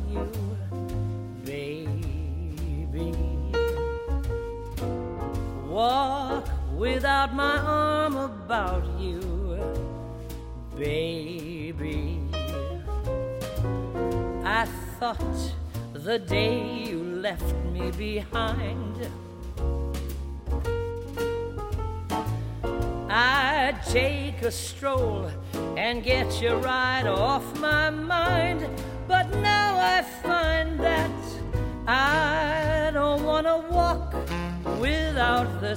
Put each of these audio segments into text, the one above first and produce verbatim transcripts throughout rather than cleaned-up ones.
you, baby. Walk without my arm about you, baby. I thought the day you left me behind, I'd take a stroll and get you right off my mind. But now I find that I don't want to walk without the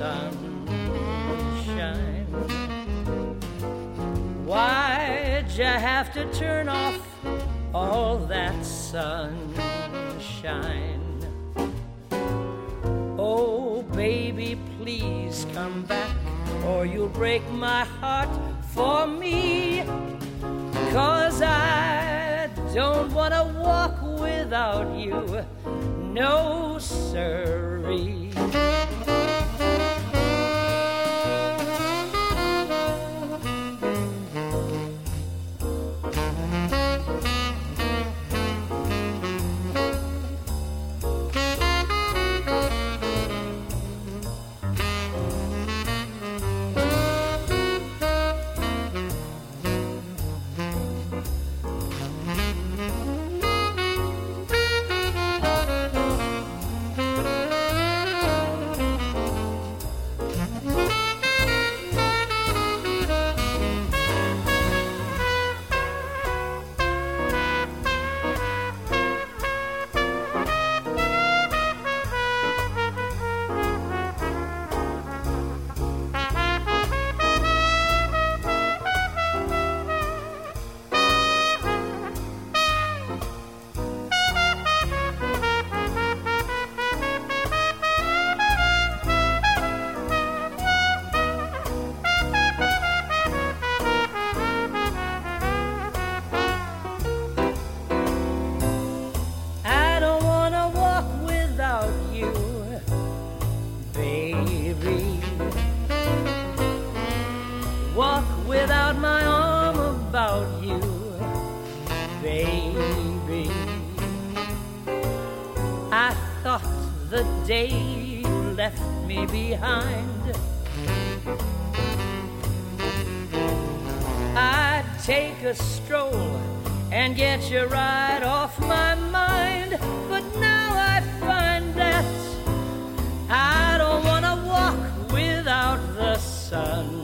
sunshine. Why'd you have to turn off all that sunshine? Oh, baby, please come back, or you'll break my heart for me. 'Cause I don't want to walk without you, no siree. Walk without my arm about you, baby. I thought the day you left me behind, I'd take a stroll and get you right off my mind. But now I find that I don't want to walk without the sun.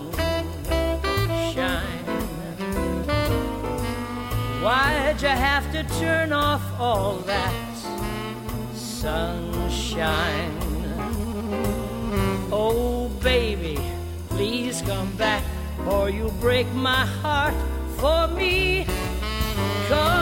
Why'd you have to turn off all that sunshine? Oh, baby, please come back, or you'll break my heart for me. 'Cause